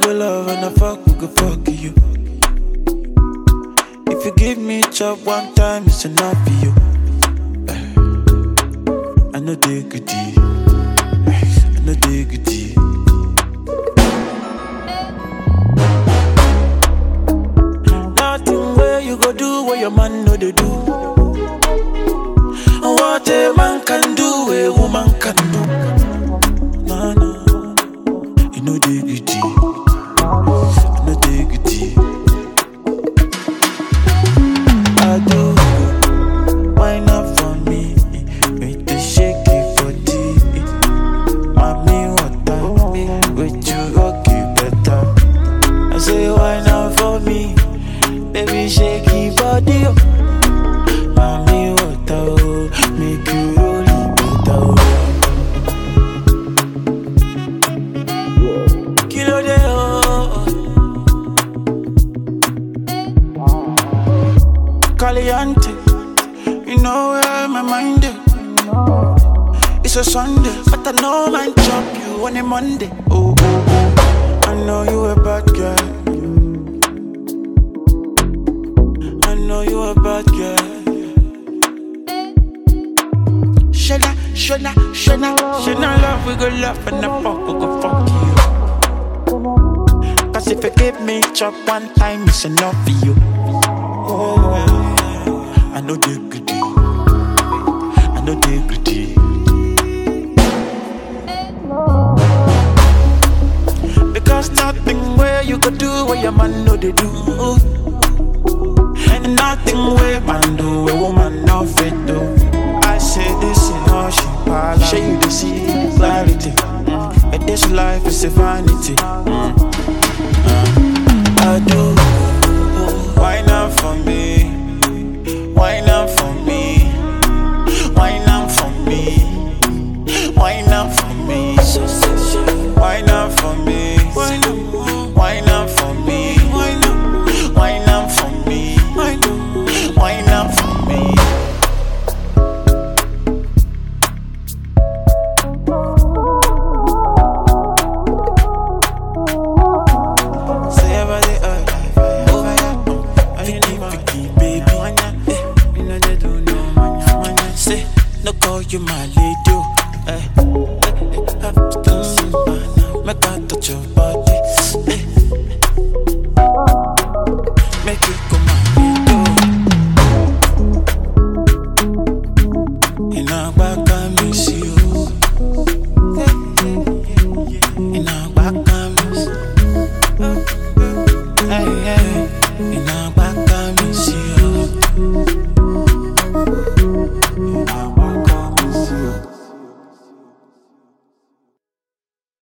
go love and I fuck, we go fuck you. If you give me chop one time, it's enough for you. I know they good deal. I know they good deal. Nothing where you go do what your man know they do. And what a man can do, a woman can do. Nah, nah. You know they good deal. I know they good deal. I do. Why not for me? With the shaky body. Mommy, what time? With you, okay, better. I say, why not for me? Baby, shaky body. Mommy, what time? Make you roll it better. Kilo de Caliente, you know where my mind is. It's a Sunday, but I know man chop you on a Monday. Oh, oh, oh. I know you a bad girl. I know you a bad girl. Shana love, we go love and the fuck, we go fuck you. Cause if you give me chop one time, it's enough for you. Oh, I know they good. I know they good. Because nothing where you could do what your man know they do. And nothing where man do a woman not fit do. I say this in all she pala. Show you the see clarity. And this life is a vanity. I do. Why not for me? Why not for me? Why not for me? Why not for me? Why not for me? Why not for me? Why not for me? Why not for me? You my lady, make I touch your body.